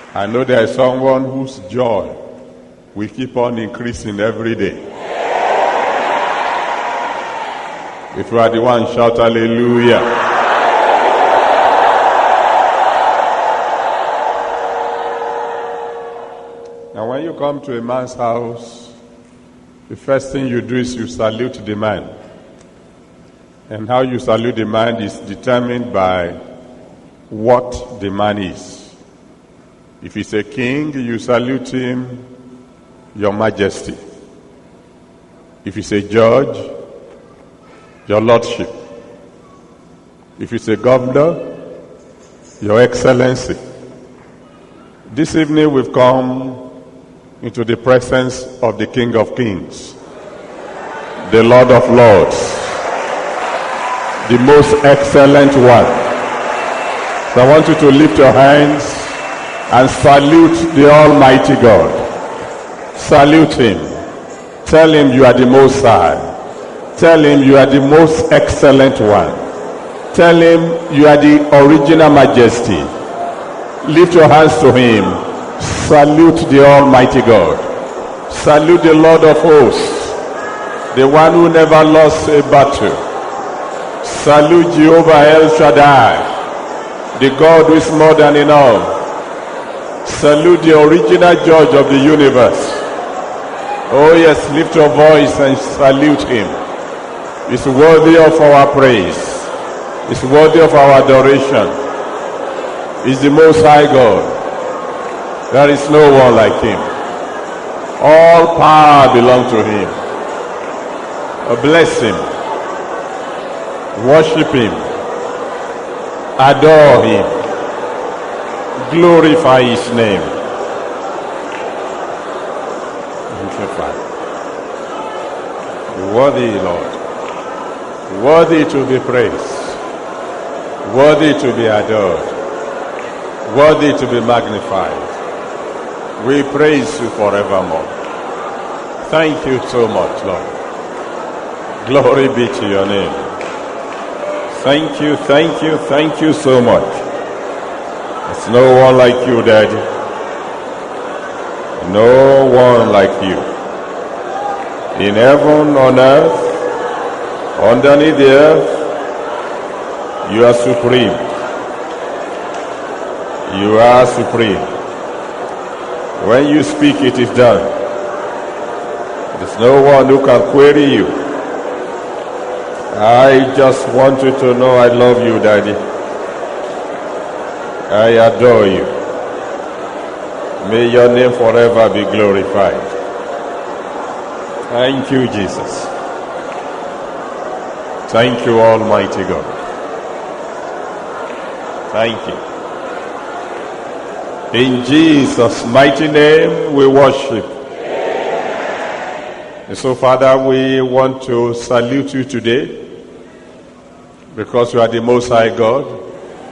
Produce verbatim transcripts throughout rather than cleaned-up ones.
I know there is someone whose joy will keep on increasing every day. If you are the one, shout hallelujah. Now when you come to a man's house, the first thing you do is you salute the man. And how you salute the man is determined by what the man is. If he's a king, you salute him, Your Majesty. If he's a judge, Your Lordship. If he's a governor, Your Excellency. This evening we've come into the presence of the King of Kings, the Lord of Lords, the most excellent one. So I want you to lift your hands and salute the Almighty God. Salute him. Tell him you are the Most High. Tell him you are the most excellent one. Tell him you are the original majesty. Lift your hands to him. Salute the Almighty God. Salute the Lord of hosts, the one who never lost a battle. Salute Jehovah El Shaddai, the God who is more than enough. Salute the original judge of the universe. Oh yes, lift your voice and salute him. He's worthy of our praise. He's worthy of our adoration. He's the Most High God. There is no one like him. All power belongs to him. Oh, bless him. Worship him. Adore him. Glorify his name. Thank you, Father. Worthy, Lord. Worthy to be praised. Worthy to be adored. Worthy to be magnified. We praise you forevermore. Thank you so much, Lord. Glory be to your name. Thank you, thank you, thank you so much. There's no one like you, Daddy. No one like you. In heaven, on earth, underneath the earth, you are supreme. You are supreme. When you speak, it is done. There's no one who can query you. I just want you to know I love you, Daddy. I adore you. May your name forever be glorified. Thank you, Jesus. Thank you, Almighty God. Thank you. In Jesus' mighty name we worship. And so, Father, we want to salute you today because you are the Most High God.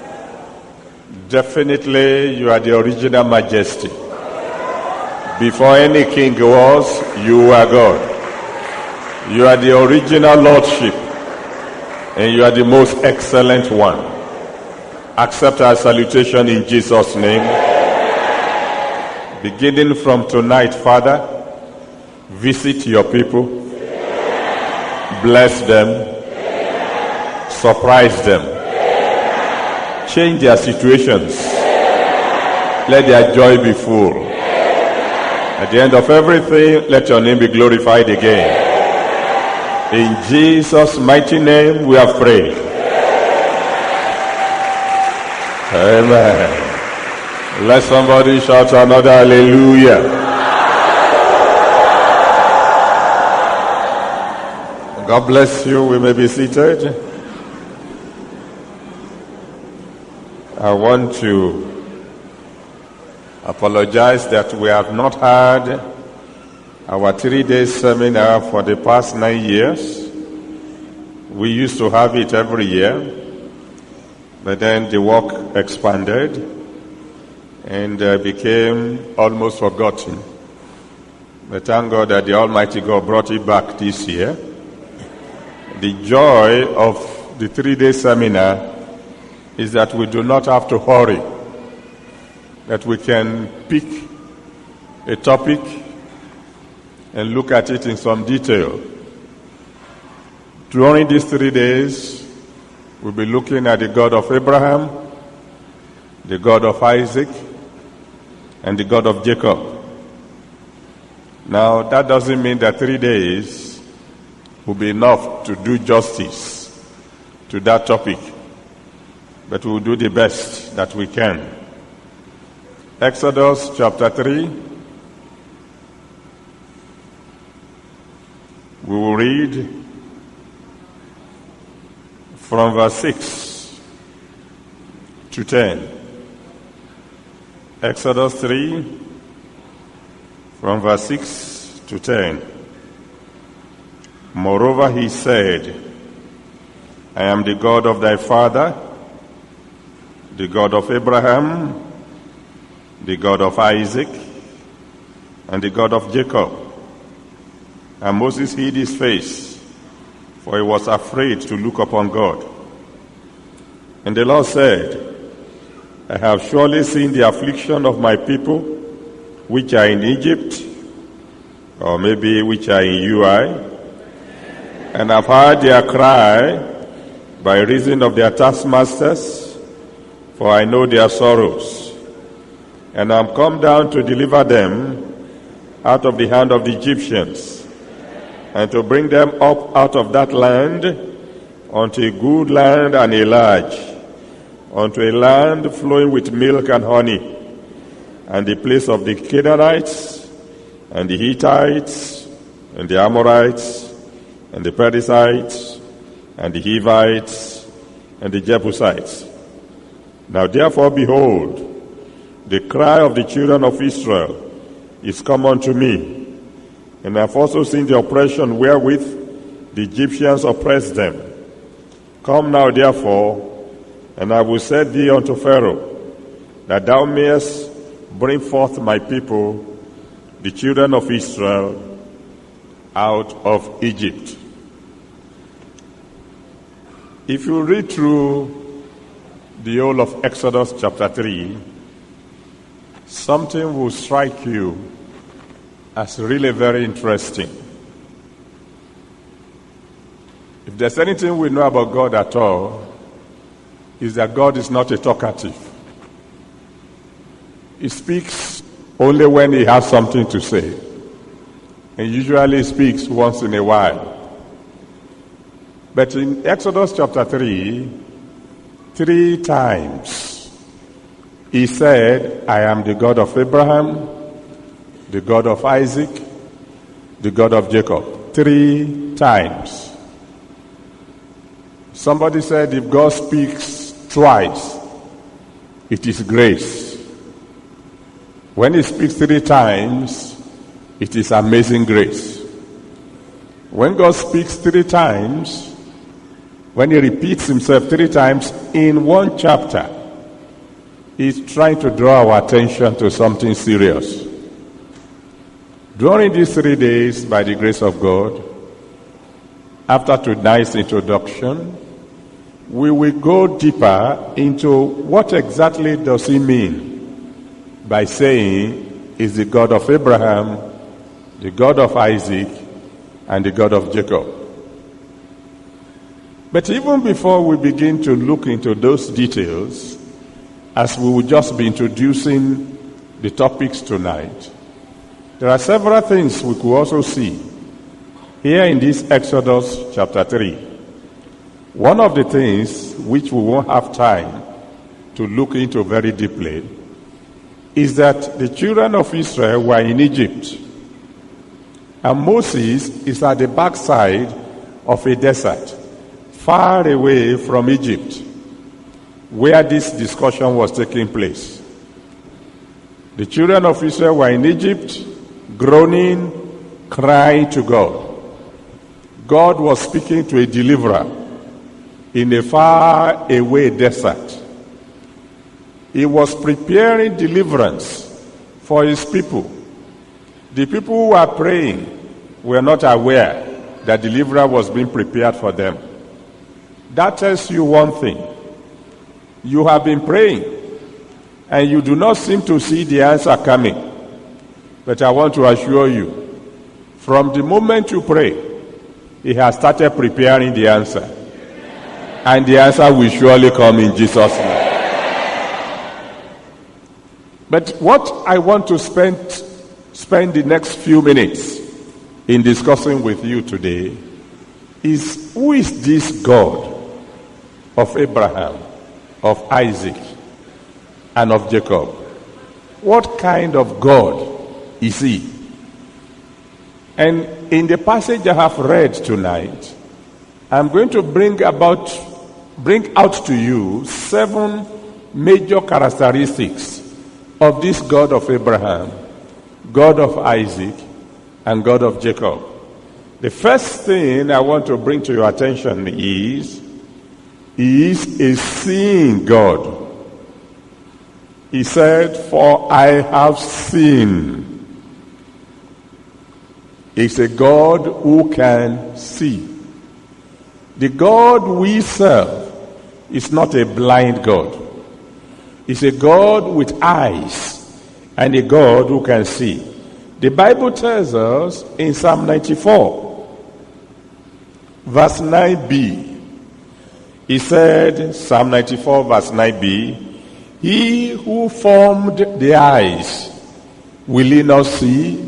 Definitely, you are the original majesty. Before any king was, you are God. You are the original lordship, and you are the most excellent one. Accept our salutation in Jesus' name. Beginning from tonight, Father, visit your people. Bless them. Surprise them. Change their situations. Let their joy be full. At the end of everything, let your name be glorified again. In Jesus' mighty name we have prayed. Amen. Let somebody shout another hallelujah. God bless you. We may be seated. I want to apologize that we have not had our three-day seminar for the past nine years. We used to have it every year, but then the work expanded and uh, became almost forgotten. But thank God that the Almighty God brought it back this year. The joy of the three-day seminar is that we do not have to hurry. that we can pick a topic and look at it in some detail. During these three days, we'll be looking at the God of Abraham, the God of Isaac, and the God of Jacob. Now, that doesn't mean that three days will be enough to do justice to that topic, but we'll do the best that we can. Exodus chapter three. We will read from verse six to ten. Exodus three, from verse six to ten. Moreover, he said, I am the God of thy father, the God of Abraham, the God of Isaac, and the God of Jacob. And Moses hid his face, for he was afraid to look upon God. And the Lord said, I have surely seen the affliction of my people, which are in Egypt, or maybe which are in Ui, and have heard their cry by reason of their taskmasters, for I know their sorrows. And I am come down to deliver them out of the hand of the Egyptians, and to bring them up out of that land unto a good land and a large, unto a land flowing with milk and honey, and the place of the Canaanites, and the Hittites, and the Amorites, and the Perizzites, and the Hivites, and the Jebusites. Now therefore, behold, the cry of the children of Israel is come unto me, and I have also seen the oppression wherewith the Egyptians oppressed them. Come now therefore, and I will set thee unto Pharaoh, that thou mayest bring forth my people, the children of Israel, out of Egypt. If you read through the whole of Exodus chapter three, something will strike you as really very interesting. If there's anything we know about God at all, is that God is not a talkative. He speaks only when he has something to say, and usually speaks once in a while. But in Exodus chapter three, three times he said, I am the God of Abraham, the God of Isaac, the God of Jacob. Three times. Somebody said if God speaks twice, it is grace. When he speaks three times, it is amazing grace. When God speaks three times, when he repeats himself three times in one chapter, he's trying to draw our attention to something serious. During these three days, by the grace of God, after tonight's introduction, we will go deeper into what exactly does he mean by saying is the God of Abraham, the God of Isaac, and the God of Jacob. But even before we begin to look into those details, as we will just be introducing the topics tonight, there are several things we could also see here in this Exodus chapter three. One of the things which we won't have time to look into very deeply is that the children of Israel were in Egypt, and Moses is at the backside of a desert, far away from Egypt, where this discussion was taking place. The children of Israel were in Egypt, groaning, crying to God. God was speaking to a deliverer in a far away desert. He was preparing deliverance for his people. The people who were praying were not aware that deliverer was being prepared for them. That tells you one thing. You have been praying. and you do not seem to see the answer coming. But I want to assure you, from the moment you pray, he has started preparing the answer. And the answer will surely come in Jesus' name. But what I want to spend, spend the next few minutes in discussing with you today is, who is this God of Abraham, of Isaac, and of Jacob? What kind of God is he? And in the passage I have read tonight, I'm going to bring about bring out to you seven major characteristics of this God of Abraham, God of Isaac, and God of Jacob. The first thing I want to bring to your attention is, he is a seeing God. He said, "For I have seen." He's a God who can see. The God we serve is not a blind God. He's a God with eyes and a God who can see. The Bible tells us in Psalm ninety-four, verse nine b, he said, Psalm ninety-four, verse nine b, "He who formed the eyes, will he not see?"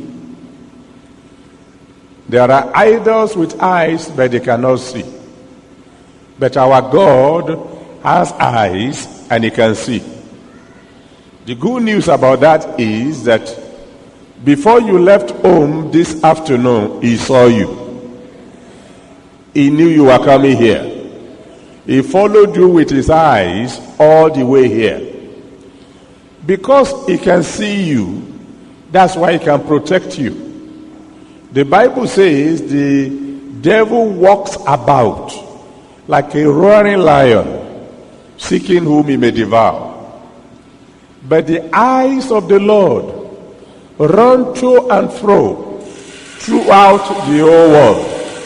There are idols with eyes, but they cannot see. But our God has eyes and he can see. The good news about that is that before you left home this afternoon, he saw you. He knew you were coming here. He followed you with his eyes all the way here. Because he can see you, that's why he can protect you. The Bible says the devil walks about like a roaring lion, seeking whom he may devour. But the eyes of the Lord run to and fro throughout the whole world.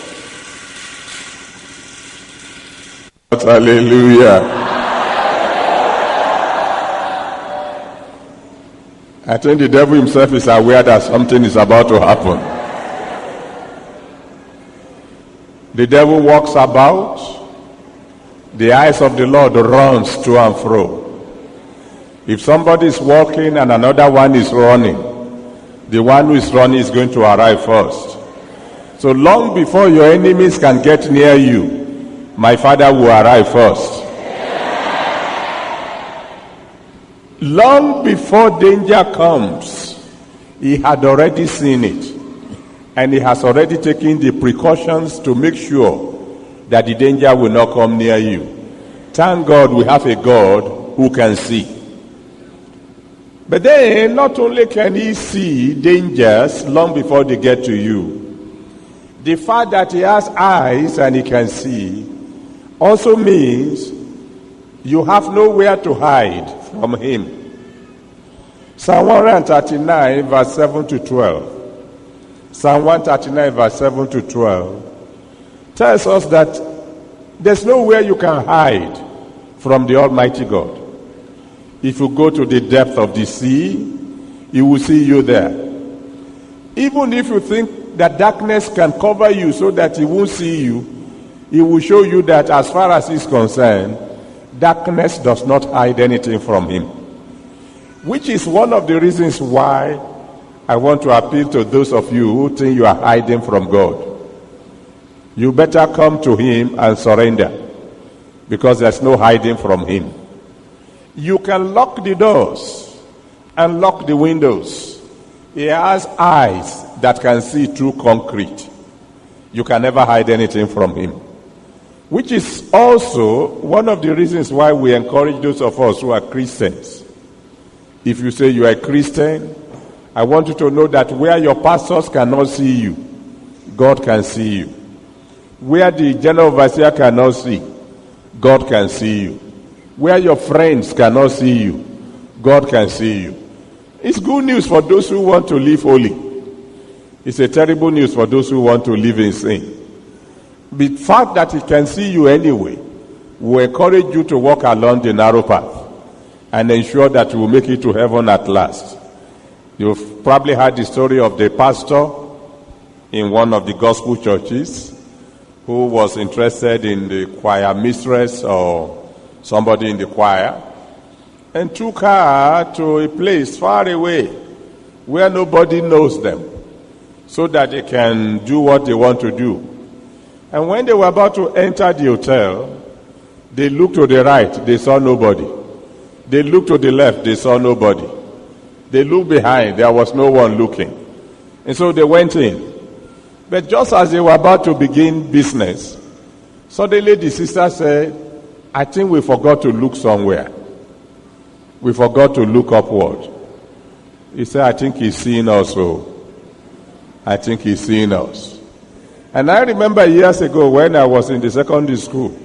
Hallelujah. I think the devil himself is aware that something is about to happen. The devil walks about, the eyes of the Lord runs to and fro. If somebody is walking and another one is running, the one who is running is going to arrive first. So long before your enemies can get near you, my Father will arrive first. Long before danger comes, he had already seen it. And he has already taken the precautions to make sure that the danger will not come near you. Thank God we have a God who can see. But then, not only can he see dangers long before they get to you, the fact that he has eyes and he can see also means you have nowhere to hide from him. Psalm one thirty-nine, verse seven to twelve. Psalm one thirty-nine, verse seven to twelve, tells us that there's nowhere you can hide from the Almighty God. If you go to the depth of the sea, he will see you there. Even if you think that darkness can cover you so that he won't see you, he will show you that as far as he's concerned, darkness does not hide anything from him. Which is one of the reasons why I want to appeal to those of you who think you are hiding from God. You better come to him and surrender, because there's no hiding from him. You can lock the doors and lock the windows. He has eyes that can see through concrete. You can never hide anything from him. Which is also one of the reasons why we encourage those of us who are Christians. If you say you are a Christian, I want you to know that where your pastors cannot see you, God can see you. Where the general overseer cannot see, God can see you. Where your friends cannot see you, God can see you. It's good news for those who want to live holy. It's a terrible news for those who want to live in sin. The fact that he can see you anyway will encourage you to walk along the narrow path. and ensure that you will make it to heaven at last. You've probably heard the story of the pastor in one of the gospel churches who was interested in the choir mistress or somebody in the choir and took her to a place far away where nobody knows them so that they can do what they want to do. And when they were about to enter the hotel, they looked to the right, they saw nobody. They looked to the left, they saw nobody. They looked behind, there was no one looking. And so they went in. But just as they were about to begin business, suddenly the sister said, I think we forgot to look somewhere. We forgot to look upward. He said, I think he's seeing us. Oh. I think he's seeing us. And I remember years ago when I was in the secondary school,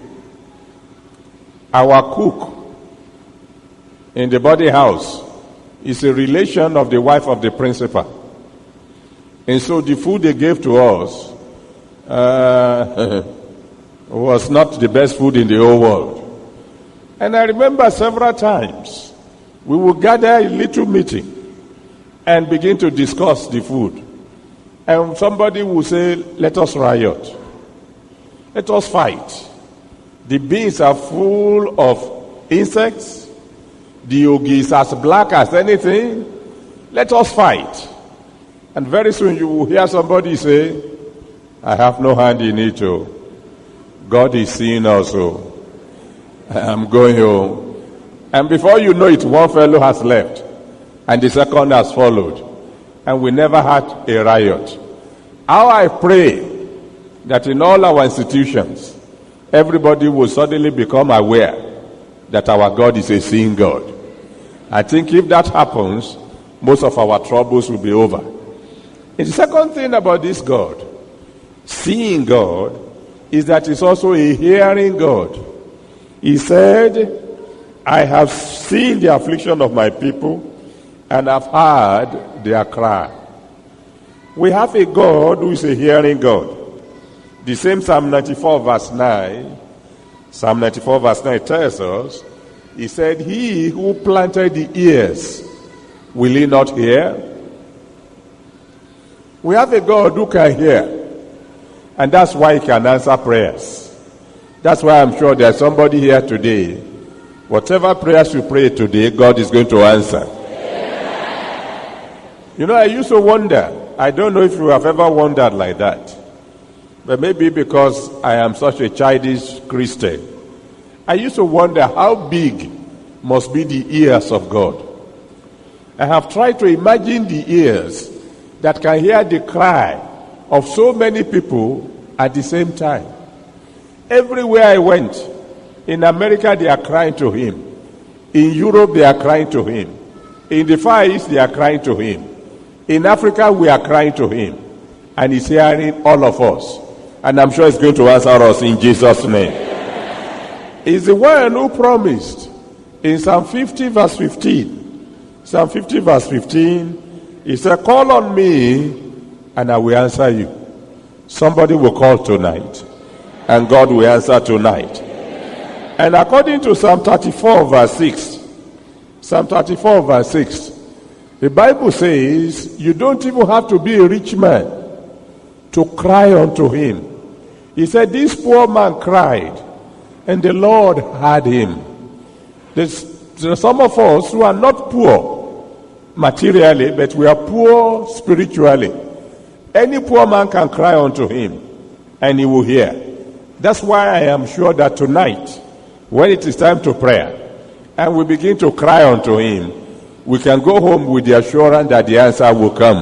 our cook in the body house is a relation of the wife of the principal. And so the food they gave to us uh, was not the best food in the whole world. And I remember several times we would gather a little meeting and begin to discuss the food. And somebody would say, let us riot. Let us fight. The beans are full of insects. The yogi is as black as anything. Let us fight. And very soon you will hear somebody say, I have no hand in it. Oh. God is seeing us. Oh. I'm going home. And before you know it, one fellow has left. And the second has followed. And we never had a riot. How I pray that in all our institutions, everybody will suddenly become aware that our God is a seeing God. I think if that happens, most of our troubles will be over. And the second thing about this God, seeing God, is that he's also a hearing God. He said, I have seen the affliction of my people and have heard their cry. We have a God who is a hearing God. The same Psalm ninety-four verse nine, Psalm ninety-four verse nine tells us, he said, he who planted the ears, will he not hear? We have a God who can hear. And that's why he can answer prayers. That's why I'm sure there's somebody here today. Whatever prayers you pray today, God is going to answer. You know, I used to wonder. I don't know if you have ever wondered like that. But maybe because I am such a childish Christian. I used to wonder how big must be the ears of God. I have tried to imagine the ears that can hear the cry of so many people at the same time. Everywhere I went, in America they are crying to him. In Europe they are crying to him. In the Far East they are crying to him. In Africa we are crying to him. And he's hearing all of us. And I'm sure he's going to answer us in Jesus' name. He's the one who promised in Psalm fifty verse fifteen. Psalm fifty verse fifteen, he said, call on me and I will answer you. Somebody will call tonight and God will answer tonight. And according to Psalm thirty-four verse six, Psalm thirty-four verse six, the Bible says you don't even have to be a rich man to cry unto him. He said, this poor man cried and the Lord heard him. There's, there's some of us who are not poor materially, but we are poor spiritually. Any poor man can cry unto him and he will hear. That's why I am sure that tonight, when it is time to pray and we begin to cry unto him, we can go home with the assurance that the answer will come.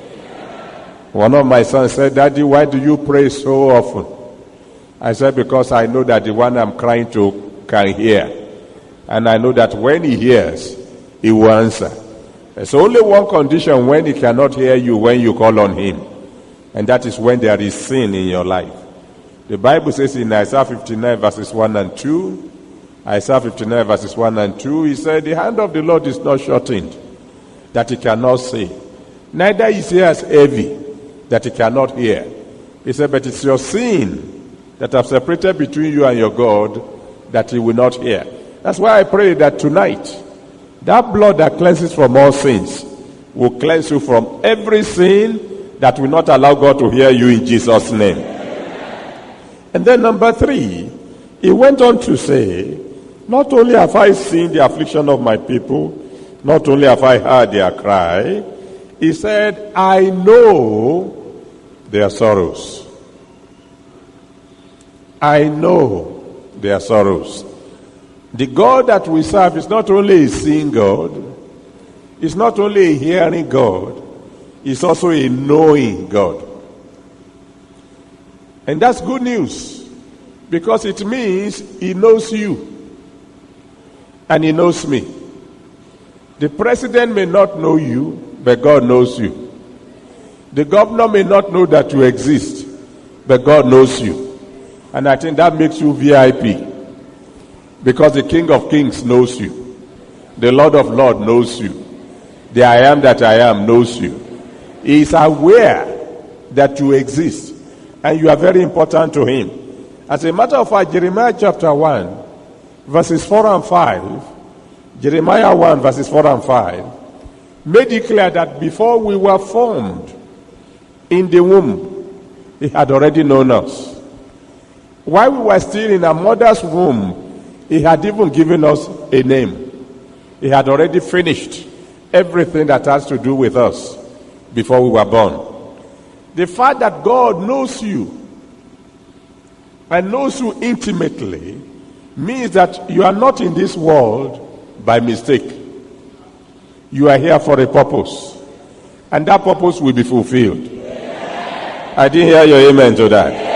One of my sons said, Daddy, why do you pray so often? I said, because I know that the one I'm crying to can hear. And I know that when he hears, he will answer. There's only one condition when he cannot hear you when you call on him. And that is when there is sin in your life. The Bible says in Isaiah fifty-nine verses one and two, Isaiah fifty-nine verses one and two, he said, the hand of the Lord is not shortened, that he cannot save. Neither is he as heavy, that he cannot hear. He said, but it's your sin that have separated between you and your God, that he will not hear. That's why I pray that tonight, That blood that cleanses from all sins will cleanse you from every sin that will not allow God to hear you in Jesus' name. And then number three, he went on to say, not only have I seen the affliction of my people, not only have I heard their cry, he said, I know their sorrows. I know their sorrows. The God that we serve is not only a seeing God, it's not only a hearing God, it's also a knowing God. And that's good news, because it means he knows you and he knows me. The president may not know you, but God knows you. The governor may not know that you exist, but God knows you. And I think that makes you V I P, because the King of Kings knows you. The Lord of Lords knows you. The I am that I am knows you. He is aware that you exist, and you are very important to him. As a matter of fact, Jeremiah chapter one, verses four and five, Jeremiah one, verses four and five, made it clear that before we were formed in the womb, he had already known us. While we were still in our mother's womb, he had even given us a name. He had already finished everything that has to do with us before we were born. The fact that God knows you and knows you intimately means that you are not in this world by mistake. You are here for a purpose, and that purpose will be fulfilled. Yeah. I didn't hear your amen to that. Yeah.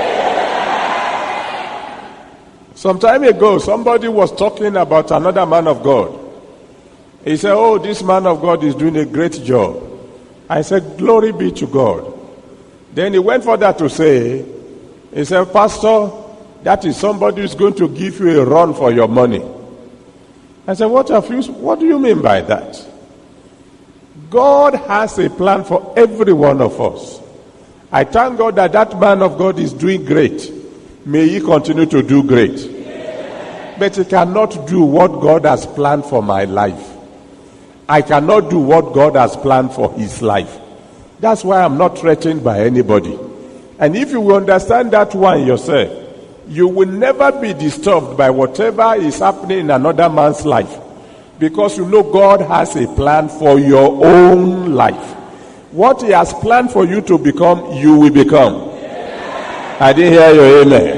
Some time ago, somebody was talking about another man of God. He said, oh, this man of God is doing a great job. I said, glory be to God. Then he went further to say, he said, Pastor, that is somebody who's going to give you a run for your money. I said, what have you, what do you mean by that? God has a plan for every one of us. I thank God that that man of God is doing great. May he continue to do great. Yeah. But he cannot do what God has planned for my life. I cannot do what God has planned for his life. That's why I'm not threatened by anybody. And if you will understand that one yourself, you will never be disturbed by whatever is happening in another man's life, because you know God has a plan for your own life. What he has planned for you to become, you will become. Yeah. I didn't hear your amen.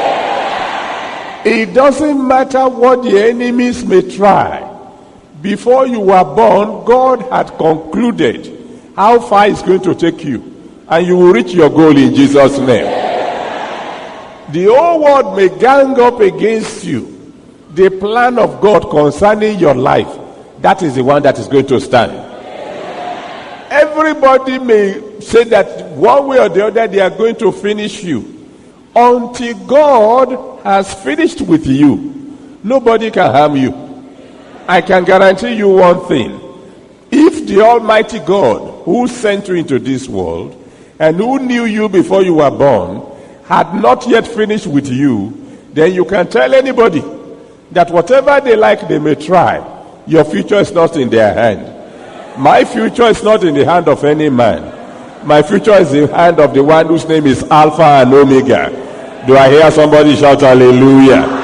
Yeah. It doesn't matter what the enemies may try. Before you were born, God had concluded how far it's going to take you, and you will reach your goal in Jesus' name. Yeah. The whole world may gang up against you. The plan of God concerning your life, that is the one that is going to stand. Yeah. Everybody may say that one way or the other they are going to finish you. Until God has finished with you, nobody can harm you. I can guarantee you one thing. If the Almighty God, who sent you into this world and who knew you before you were born, had not yet finished with you, then you can tell anybody that whatever they like, they may try. Your future is not in their hand. My future is not in the hand of any man. My future is in the hand of the one whose name is Alpha and Omega. Do I hear somebody shout hallelujah?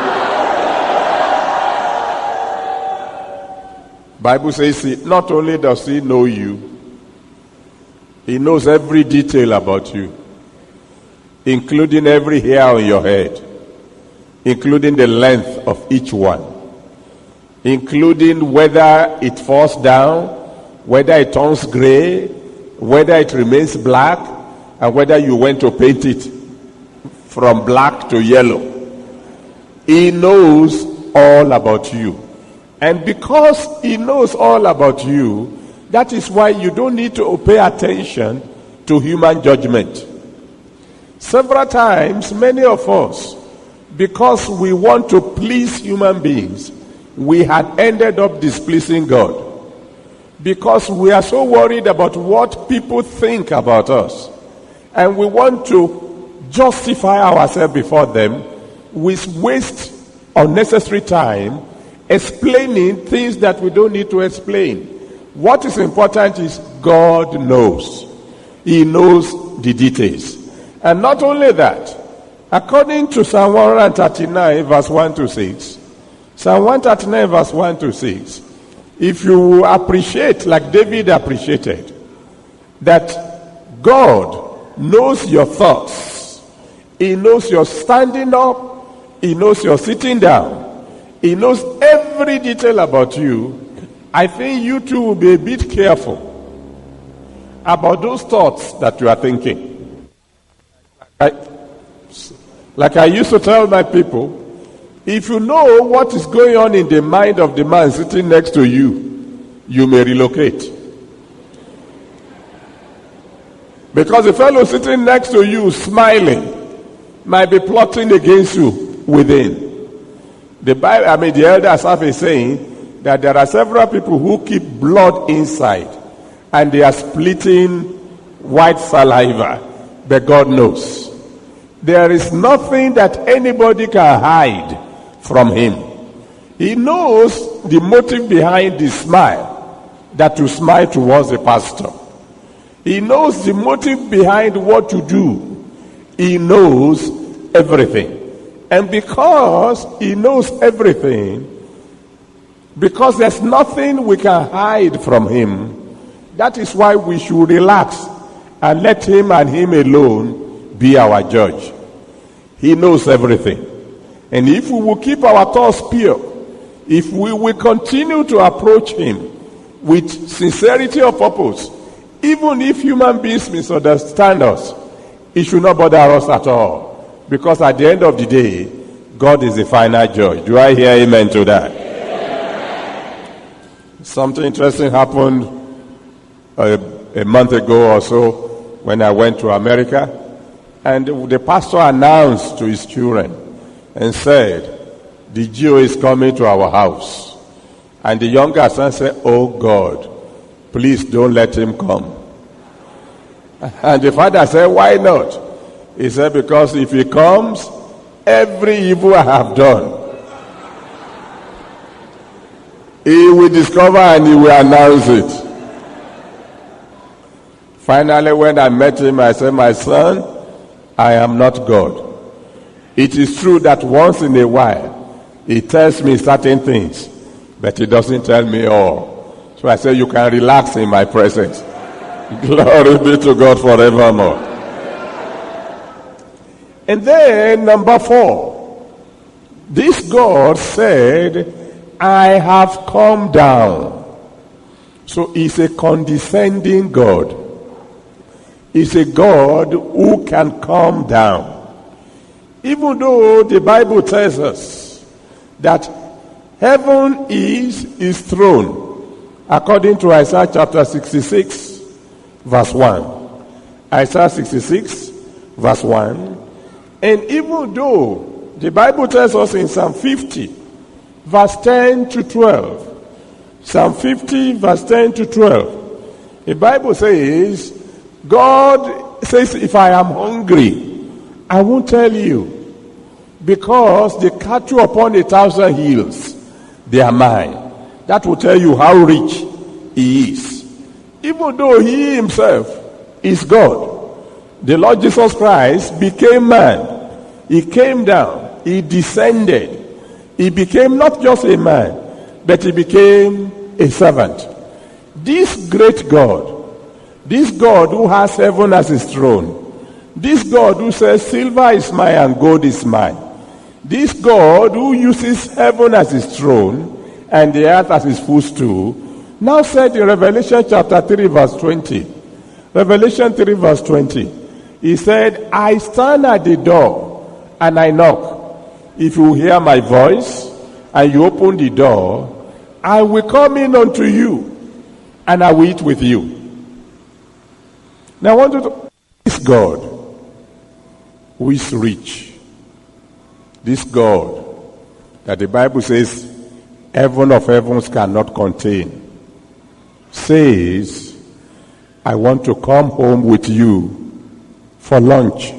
Bible says, not only does he know you, he knows every detail about you, including every hair on your head, including the length of each one, including whether it falls down, whether it turns gray, whether it remains black, and whether you went to paint it from black to yellow. He knows all about you. And because he knows all about you, that is why you don't need to pay attention to human judgment. Several times, many of us, because we want to please human beings, we had ended up displeasing God. Because we are so worried about what people think about us, and we want to justify ourselves before them, we waste unnecessary time explaining things that we don't need to explain. What is important is God knows. He knows the details. And not only that, according to Psalm one thirty-nine, verse one to six, Psalm one thirty-nine, verse one to six, if you appreciate, like David appreciated, that God knows your thoughts, He knows your standing up, He knows your sitting down, He knows every detail about you, I think you too will be a bit careful about those thoughts that you are thinking. I, like I used to tell my people, if you know what is going on in the mind of the man sitting next to you, you may relocate. Because the fellow sitting next to you smiling might be plotting against you within. The Bible, I mean, the elder Asaph is saying that there are several people who keep blood inside and they are splitting white saliva, but God knows. There is nothing that anybody can hide from Him. He knows the motive behind the smile, that you smile towards the pastor. He knows the motive behind what you do. He knows everything. And because He knows everything, because there's nothing we can hide from Him, that is why we should relax and let Him and Him alone be our judge. He knows everything. And if we will keep our thoughts pure, if we will continue to approach Him with sincerity of purpose, even if human beings misunderstand us, it should not bother us at all. Because at the end of the day, God is the final judge. Do I hear amen to that? Yeah. Something interesting happened a, a month ago or so when I went to America. And the pastor announced to his children and said, the Jew is coming to our house. And the younger son said, oh God, please don't let him come. And the father said, why not? He said, because if he comes, every evil I have done, he will discover and he will announce it. Finally, when I met him, I said, my son, I am not God. It is true that once in a while, He tells me certain things, but He doesn't tell me all. So I say, you can relax in my presence. Glory be to God forevermore. And then, number four, this God said, I have come down. So He's a condescending God. Is a God who can come down. Even though the Bible tells us that heaven is His throne, according to Isaiah chapter sixty-six, verse one. Isaiah sixty-six, verse one. And even though the Bible tells us in Psalm fifty, verse ten to twelve, Psalm fifty, verse ten to twelve, the Bible says, God says, if I am hungry, I won't tell you, because the cattle upon a thousand hills, they are mine. That will tell you how rich He is. Even though He Himself is God, the Lord Jesus Christ became man. He came down. He descended. He became not just a man, but He became a servant. This great God, this God who has heaven as His throne, this God who says silver is mine and gold is mine, this God who uses heaven as His throne and the earth as His footstool, now said in Revelation chapter three verse twenty, Revelation three verse twenty, He said, I stand at the door and I knock. If you hear my voice and you open the door, I will come in unto you and I will eat with you. Now I want you to, this God who is rich, this God that the Bible says heaven of heavens cannot contain, says, I want to come home with you for lunch.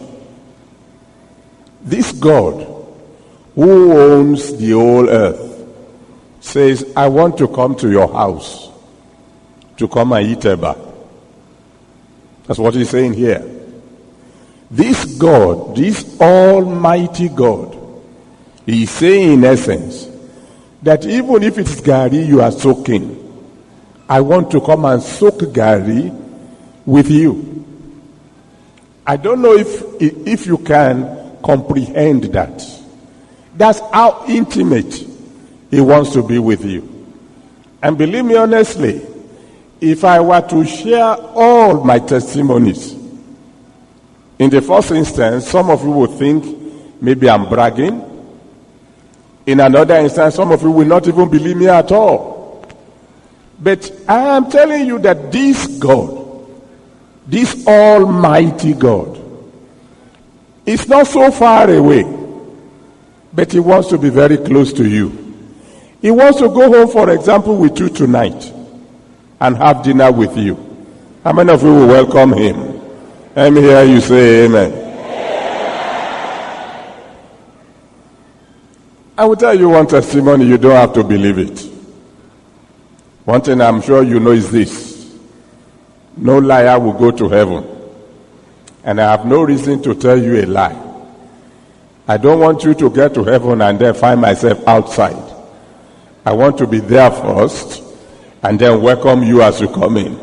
This God who owns the whole earth, says, I want to come to your house to come and eat eba. That's what he's saying here. This God, this almighty God, he's saying in essence that even if it's Gary you are soaking, I want to come and soak Gary with you. I don't know if if you can comprehend that. That's how intimate he wants to be with you. And believe me honestly, if I were to share all my testimonies, in the first instance, some of you would think maybe I'm bragging. In another instance, some of you will not even believe me at all. But I am telling you that this God, this almighty God, is not so far away, but he wants to be very close to you. He wants to go home, for example, with you tonight and have dinner with you. How many of you will welcome him? Let me hear you say amen. Amen. I will tell you one testimony, you don't have to believe it. One thing I'm sure you know is this: no liar will go to heaven. And I have no reason to tell you a lie. I don't want you to get to heaven and then find myself outside. I want to be there first and then welcome you as you come in.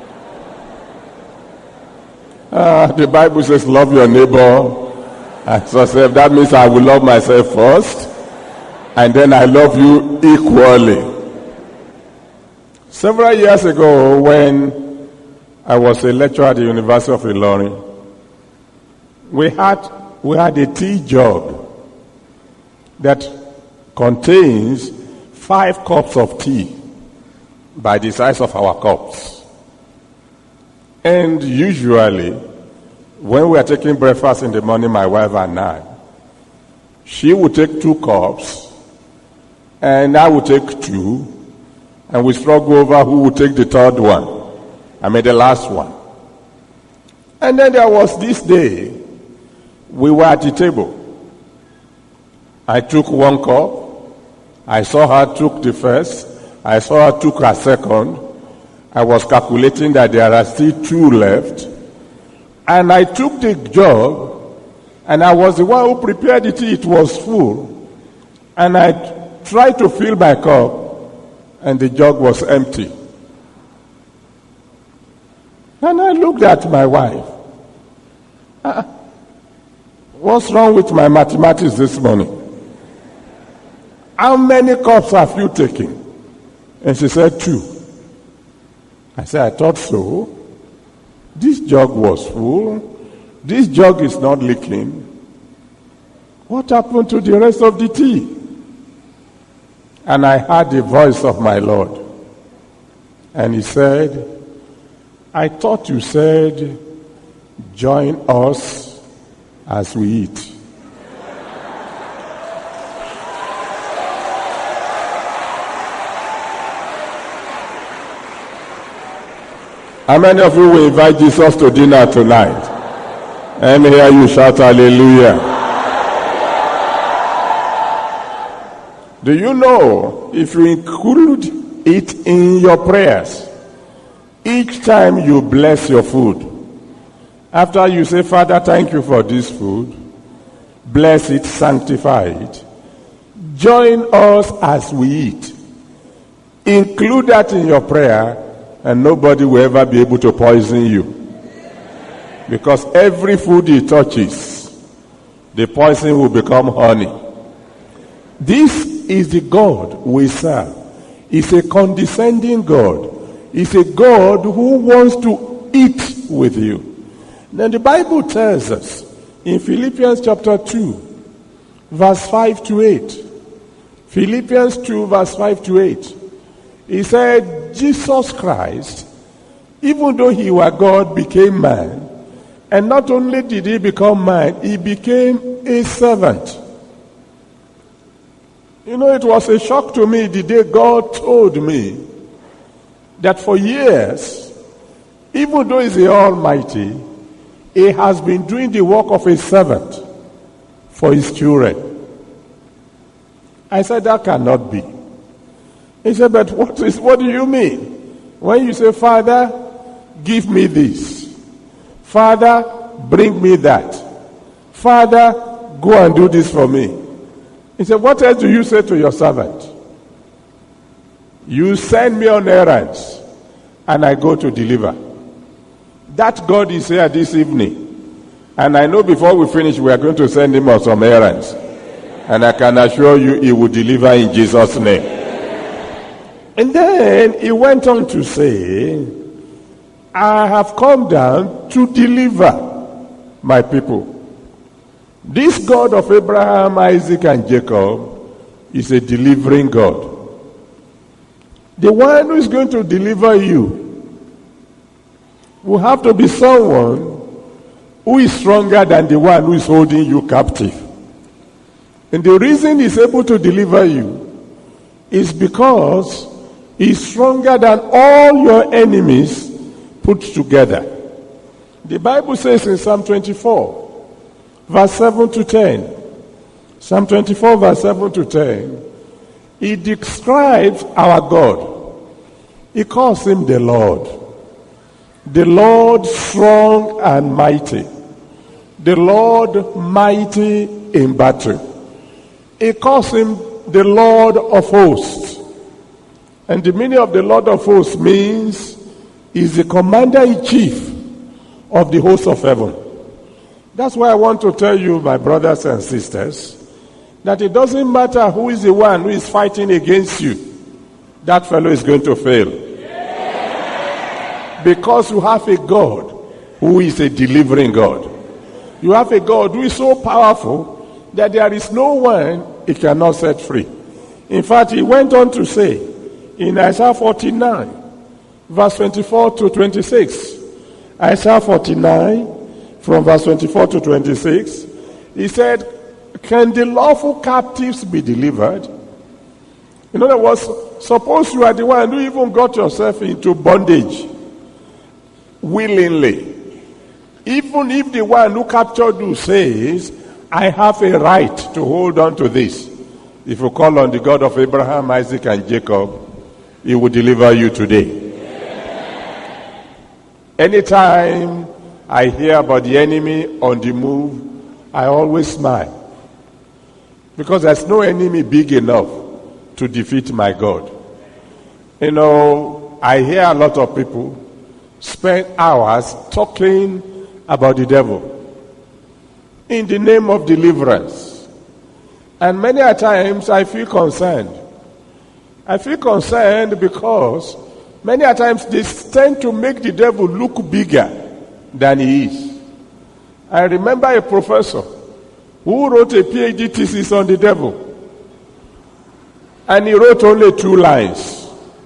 Uh, the Bible says love your neighbor as yourself. That means I will love myself first and then I love you equally. Several years ago, when I was a lecturer at the University of Ilorin, we had we had a tea jug that contains five cups of tea by the size of our cups. And usually, when we are taking breakfast in the morning, my wife and I, she would take two cups, and I would take two, and we struggle over who would take the third one. I mean the last one. And then there was this day, we were at the table. I took one cup. I saw her took the first. I saw her took her second. I was calculating that there are still two left. And I took the jug, and I was the one who prepared the tea. It was full. And I tried to fill my cup, and the jug was empty. And I looked at my wife. Uh, what's wrong with my mathematics this morning? How many cups have you taken? And she said, two. I said, I thought so. This jug was full. This jug is not leaking. What happened to the rest of the tea? And I heard the voice of my Lord. And he said, I thought you said, join us as we eat. How many of you will invite Jesus to dinner tonight? Let me hear you shout hallelujah. Do you know, if you include it in your prayers, each time you bless your food, after you say, Father, thank you for this food, bless it, sanctify it, join us as we eat. Include that in your prayer, and nobody will ever be able to poison you. Because every food he touches, the poison will become honey. This is the God we serve. He's a condescending God. He's a God who wants to eat with you. Then the Bible tells us in Philippians chapter two, verse five to eight. Philippians two, verse five to eight. He said, Jesus Christ, even though he was God, became man. And not only did he become man, he became a servant. You know, it was a shock to me the day God told me that for years, even though he's the Almighty, he has been doing the work of a servant for his children. I said, that cannot be. He said, but what is, what do you mean? When you say, Father, give me this. Father, bring me that. Father, go and do this for me. He said, what else do you say to your servant? You send me on errands, and I go to deliver. That God is here this evening. And I know before we finish, we are going to send him on some errands. And I can assure you, he will deliver in Jesus' name. And then he went on to say, I have come down to deliver my people. This God of Abraham, Isaac, and Jacob is a delivering God. The one who is going to deliver you will have to be someone who is stronger than the one who is holding you captive. And the reason he's able to deliver you is because he's stronger than all your enemies put together. The Bible says in Psalm twenty-four, verse seven to ten, Psalm twenty-four, verse seven to ten, he describes our God. He calls him the Lord. The Lord strong and mighty. The Lord mighty in battle. He calls him the Lord of hosts. And the meaning of the Lord of hosts means he's the commander-in-chief of the hosts of heaven. That's why I want to tell you, my brothers and sisters, that it doesn't matter who is the one who is fighting against you. That fellow is going to fail. Because you have a God who is a delivering God. You have a God who is so powerful that there is no one he cannot set free. In fact, he went on to say in Isaiah forty-nine, verse twenty-four to twenty-six, Isaiah forty-nine, from verse twenty-four to twenty-six, he said, can the lawful captives be delivered? In other words, suppose you are the one who even got yourself into bondage willingly. Even if the one who captured you says, I have a right to hold on to this. If you call on the God of Abraham, Isaac, and Jacob, he will deliver you today. Anytime I hear about the enemy on the move, I always smile. Because there's no enemy big enough to defeat my God. You know, I hear a lot of people spend hours talking about the devil in the name of deliverance. And many a times I feel concerned. I feel concerned because many a times they tend to make the devil look bigger than he is. I remember a professor who wrote a PhD thesis on the devil. And he wrote only two lines.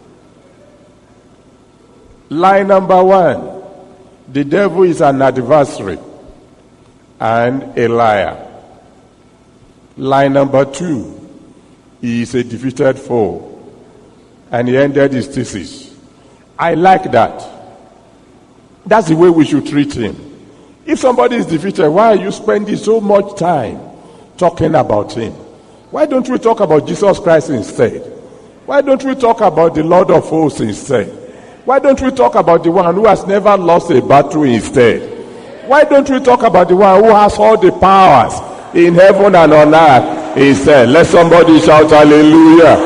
Line number one, the devil is an adversary and a liar. Line number two, he is a defeated foe. And he ended his thesis. I like that. That's the way we should treat him. If somebody is defeated, why are you spending so much time talking about him? Why don't we talk about Jesus Christ instead? Why don't we talk about the Lord of hosts instead? Why don't we talk about the one who has never lost a battle instead? Why don't we talk about the one who has all the powers in heaven and on earth instead? Let somebody shout hallelujah.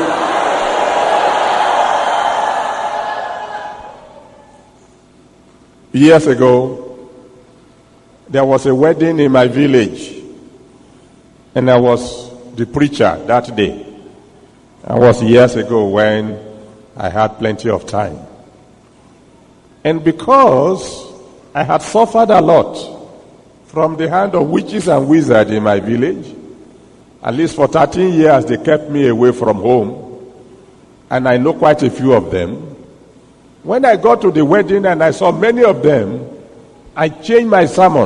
Years ago, there was a wedding in my village, and I was the preacher that day. It was years ago when I had plenty of time. And because I had suffered a lot from the hand of witches and wizards in my village, at least for thirteen years they kept me away from home, and I know quite a few of them. When I got to the wedding and I saw many of them, I changed my sermon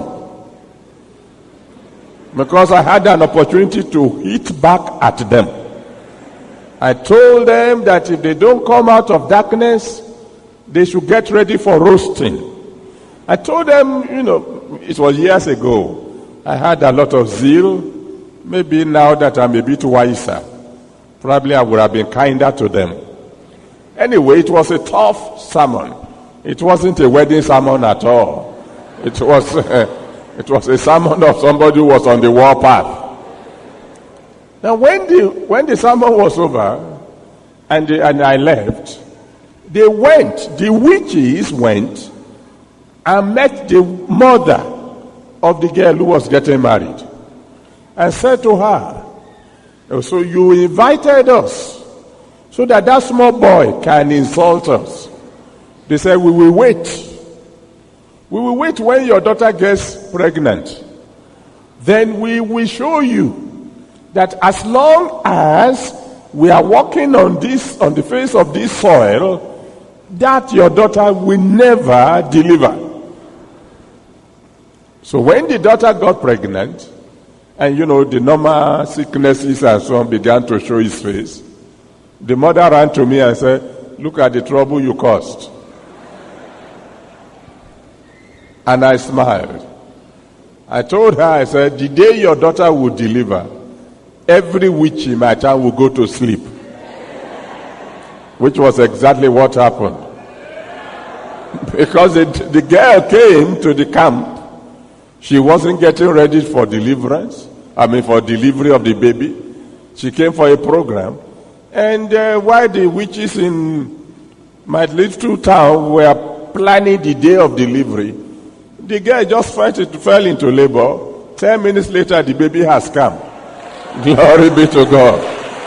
because I had an opportunity to hit back at them. I told them that if they don't come out of darkness, they should get ready for roasting. I told them, you know, it was years ago. I had a lot of zeal. Maybe now that I'm a bit wiser, probably I would have been kinder to them. Anyway, it was a tough sermon. It wasn't a wedding sermon at all. It was uh, it was a sermon of somebody who was on the warpath. Now, when the when the sermon was over, and the, and I left, they went. The witches went and met the mother of the girl who was getting married, and said to her, "So you invited us so that that small boy can insult us." They said, "We will wait. We will wait when your daughter gets pregnant. Then we will show you that as long as we are walking on this, on the face of this soil, that your daughter will never deliver." So when the daughter got pregnant, and you know, the normal sicknesses and so on began to show his face, the mother ran to me and said, "Look at the trouble you caused." And I smiled. I told her, I said, "The day your daughter will deliver, every witch in my town will go to sleep." Which was exactly what happened. Because it, the girl came to the camp. She wasn't getting ready for deliverance. I mean, for delivery of the baby. She came for a program. And uh, while the witches in my little town were planning the day of delivery, the girl just fell, it fell into labor. Ten minutes later, the baby has come. Glory be to God.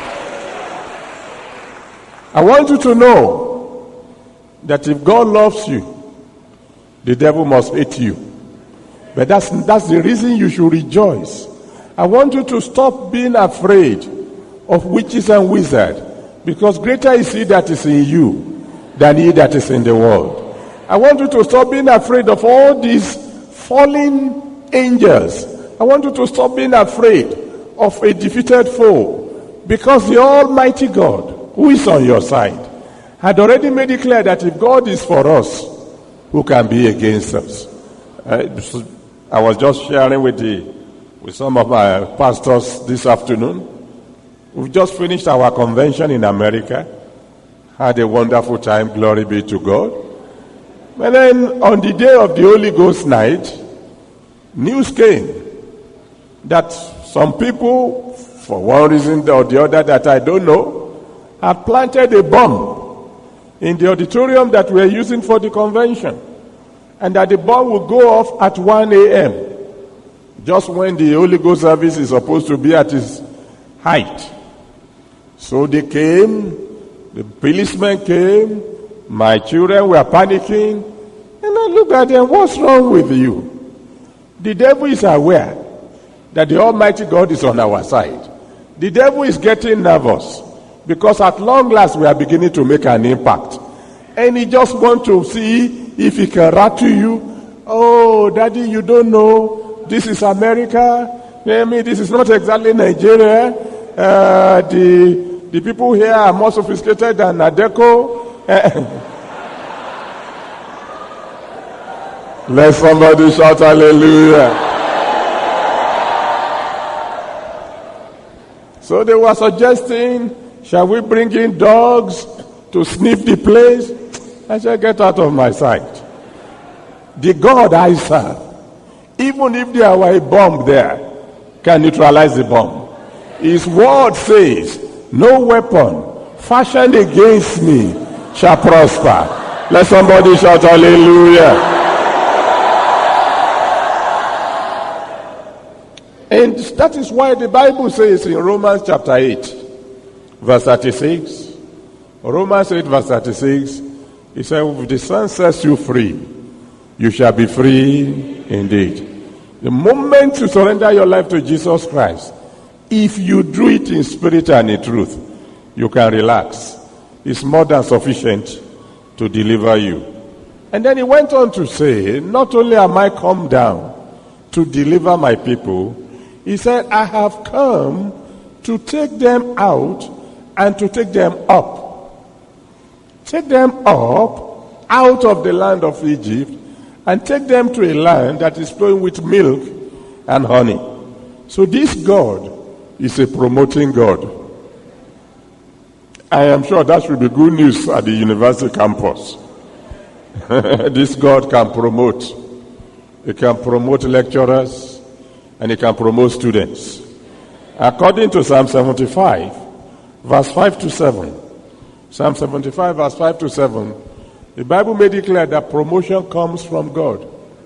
I want you to know that if God loves you, the devil must hate you. But that's, that's the reason you should rejoice. I want you to stop being afraid of witches and wizards, because greater is he that is in you than he that is in the world. I want you to stop being afraid of all these fallen angels. I want you to stop being afraid of a defeated foe, because the Almighty God, who is on your side, had already made it clear that if God is for us, who can be against us? Uh, I was just sharing with the with some of my pastors this afternoon. We've just finished our convention in America. Had a wonderful time, glory be to God. And then on the day of the Holy Ghost night, news came that some people, for one reason or the other that I don't know, had planted a bomb in the auditorium that we are using for the convention. And that the bomb will go off at one a.m. just when the Holy Ghost service is supposed to be at its height. So they came, the policemen came, my children were panicking, and I looked at them, what's wrong with you? The devil is aware that the Almighty God is on our side. The devil is getting nervous because at long last we are beginning to make an impact. And he just wants to see if he can rattle you. Oh, daddy, you don't know. This is America. I mean, this is not exactly Nigeria. Uh, the the people here are more sophisticated than Adeko. Let somebody shout hallelujah. So they were suggesting, shall we bring in dogs to sniff the place? I said, get out of my sight. The God I serve, even if there were a bomb there, can neutralize the bomb. His word says, no weapon fashioned against me shall prosper. Let somebody shout hallelujah. And that is why the Bible says in Romans chapter eight, verse thirty-six, Romans eight, verse thirty-six, he said, if the Son sets you free, you shall be free indeed. The moment you surrender your life to Jesus Christ, if you do it in spirit and in truth, you can relax. It's more than sufficient to deliver you. And then he went on to say, not only am I come down to deliver my people, he said, I have come to take them out and to take them up. Take them up out of the land of Egypt and take them to a land that is flowing with milk and honey. So this God is a promoting God. I am sure that should be good news at the university campus. This God can promote. He can promote lecturers and he can promote students. According to Psalm seventy-five, verse five to seven, Psalm seventy-five, verse five to seven, the Bible made it clear that promotion comes from God.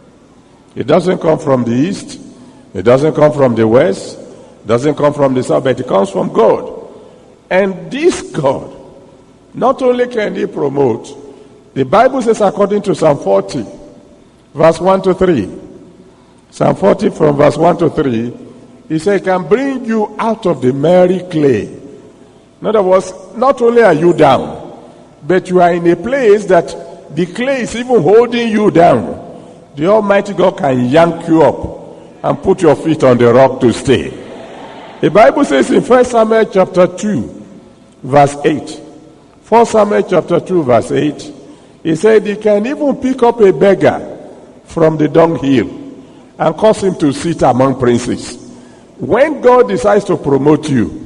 It doesn't come from the east, it doesn't come from the west, it doesn't come from the south, but it comes from God. And this God, not only can he promote, the Bible says according to Psalm forty, verse one to three, Psalm forty from verse one to three, he said, he can bring you out of the miry clay. In other words, not only are you down, but you are in a place that the clay is even holding you down. The Almighty God can yank you up and put your feet on the rock to stay. The Bible says in First Samuel chapter two, verse eight, First Samuel chapter two, verse eight, he said he can even pick up a beggar from the dunghill and cause him to sit among princes. When God decides to promote you,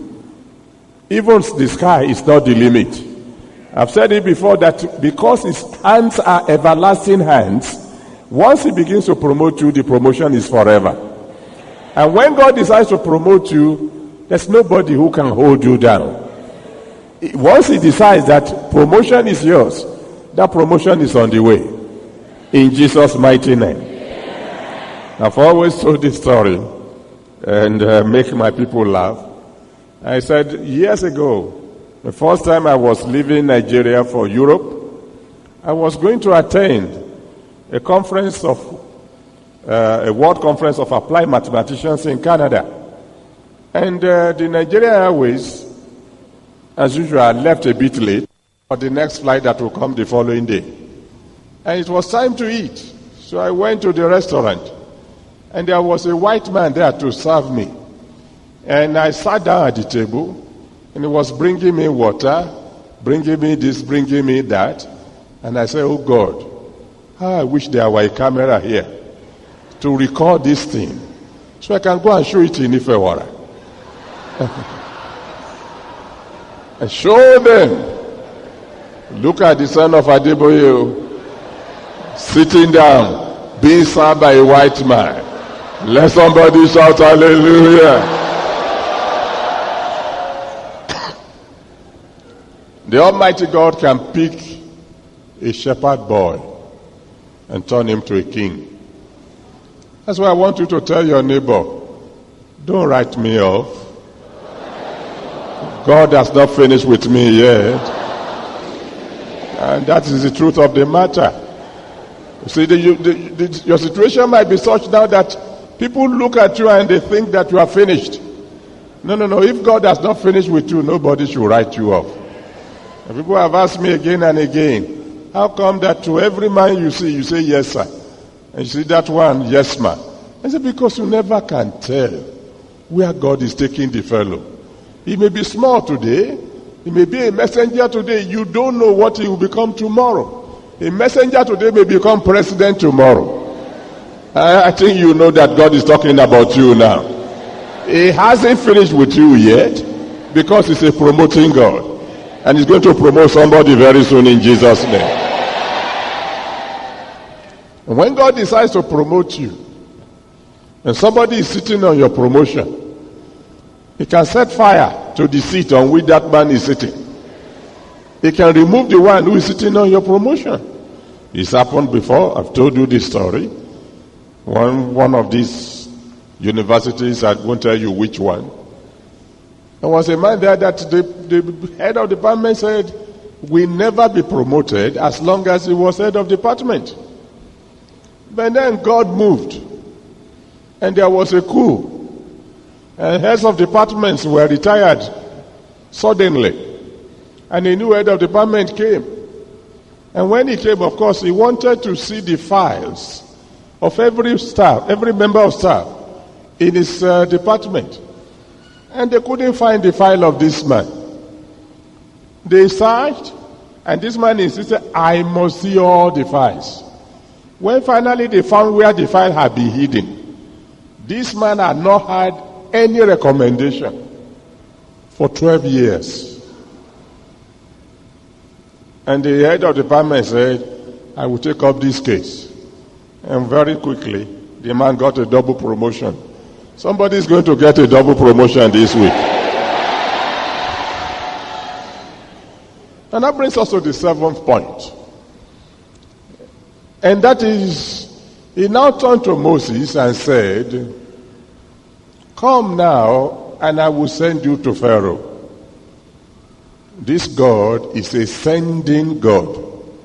even the sky is not the limit. I've said it before that because his hands are everlasting hands, once he begins to promote you, the promotion is forever. And when God decides to promote you, there's nobody who can hold you down. Once he decides that promotion is yours, that promotion is on the way. In Jesus' mighty name. I've always told this story and uh, make my people laugh. I said years ago, the first time I was leaving Nigeria for Europe, I was going to attend a conference of, uh, a world conference of applied mathematicians in Canada. And uh, the Nigeria Airways, as usual, I left a bit late for the next flight that will come the following day. And it was time to eat. So I went to the restaurant. And there was a white man there to serve me. And I sat down at the table, and he was bringing me water, bringing me this, bringing me that. And I said, oh God, how I wish there were a camera here to record this thing so I can go and show it in Ifewara. And show them. Look at the son of Adeboye sitting down, being served by a white man. Let somebody shout hallelujah. The Almighty God can pick a shepherd boy and turn him to a king. That's why I want you to tell your neighbor, don't write me off. God has not finished with me yet. And that is the truth of the matter. You see, the, the, the, your situation might be such now that people look at you and they think that you are finished. No, no, no. If God has not finished with you, nobody should write you off. And people have asked me again and again, how come that to every man you see, you say, yes, sir? And you see that one, yes, ma'am. I said, because you never can tell where God is taking the fellow. He may be small today. He may be a messenger today. You don't know what he will become tomorrow. A messenger today may become president tomorrow. I, I think you know that God is talking about you now. He hasn't finished with you yet because he's a promoting God. And he's going to promote somebody very soon in Jesus' name. And when God decides to promote you, and somebody is sitting on your promotion, he can set fire to the seat on which that man is sitting. He can remove the one who is sitting on your promotion. It's happened before. I've told you this story. One, one of these universities, I won't tell you which one. There was a man there that the, the head of department said will never be promoted as long as he was head of department. But then God moved. And there was a coup. And heads of departments were retired suddenly. And a new head of department came. And when he came, of course, he wanted to see the files of every staff, every member of staff in his uh, department. And they couldn't find the file of this man. They searched, and this man insisted, I must see all the files. When finally they found where the file had been hidden, this man had not had any recommendation for twelve years. And the head of the department said, I will take up this case. And very quickly, the man got a double promotion. Somebody is going to get a double promotion this week. And that brings us to the seventh point. And that is, he now turned to Moses and said, come now, and I will send you to Pharaoh. This God is a sending God.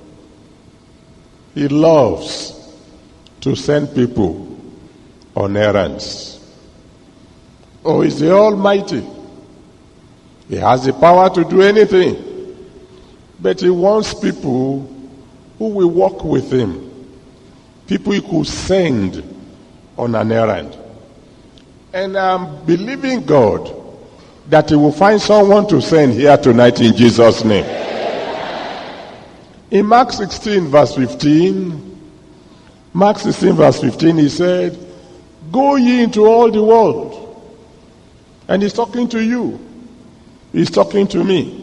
He loves to send people on errands. Oh, he's the Almighty. He has the power to do anything. But he wants people who will walk with him. People he could send on an errand. And I'm believing God that he will find someone to send here tonight in Jesus' name. In Mark sixteen verse fifteen, Mark sixteen verse fifteen, he said, go ye into all the world. And he's talking to you. He's talking to me.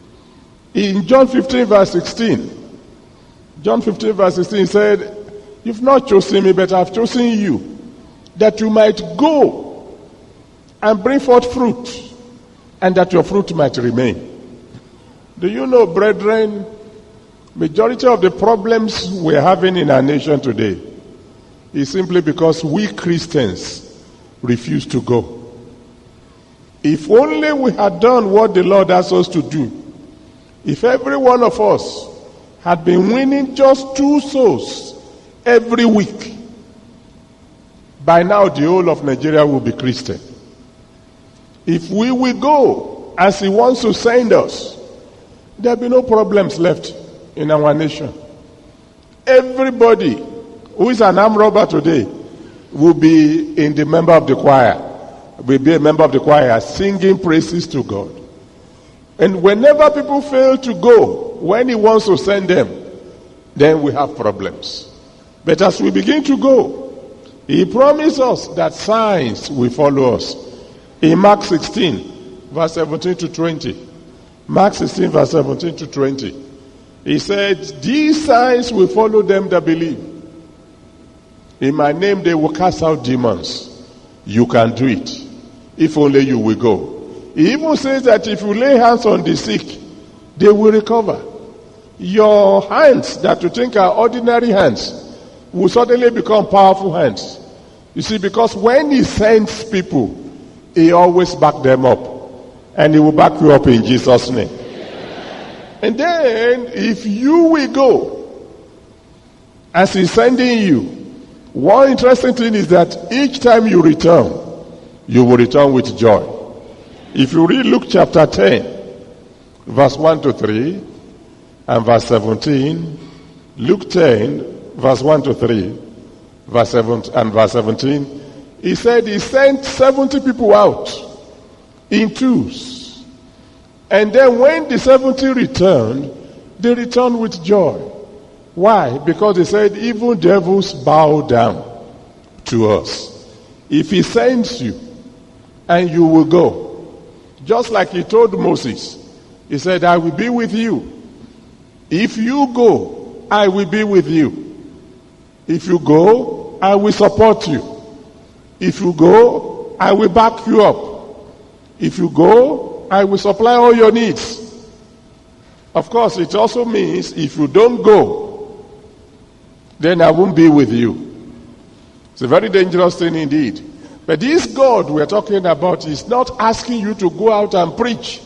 In John fifteen verse sixteen, John fifteen verse sixteen, he said, you've not chosen me, but I've chosen you, that you might go and bring forth fruit, and that your fruit might remain. Do you know, brethren, majority of the problems we're having in our nation today is simply because we Christians refuse to go. If only we had done what the Lord asked us to do, if every one of us had been winning just two souls every week, by now the whole of Nigeria will be Christian. If we will go as he wants to send us, there'll be no problems left in our nation. Everybody who is an armed robber today will be in the member of the choir, will be a member of the choir singing praises to God. And whenever people fail to go when he wants to send them, then we have problems. But as we begin to go, he promised us that signs will follow us. In Mark sixteen, verse seventeen to twenty, Mark sixteen, verse seventeen to twenty, he said, these signs will follow them that believe. In my name they will cast out demons. You can do it, if only you will go. He even says that if you lay hands on the sick, they will recover. Your hands that you think are ordinary hands will suddenly become powerful hands. You see, because when he sends people, he always back them up. And he will back you up in Jesus' name. And then, if you will go, as he's sending you, one interesting thing is that each time you return, you will return with joy. If you read Luke chapter ten, verse one to three, and verse seventeen, Luke ten, verse one to three, verse seven, and verse seventeen, he said he sent seventy people out in twos. And then when the seventy returned, they returned with joy. Why? Because he said, even devils bow down to us. If he sends you, and you will go, just like he told Moses, he said, I will be with you. If you go, I will be with you. If you go, I will support you. If you go, I will back you up. If you go, I will supply all your needs. Of course, it also means if you don't go, then I won't be with you. It's a very dangerous thing indeed. But this God we're talking about is not asking you to go out and preach.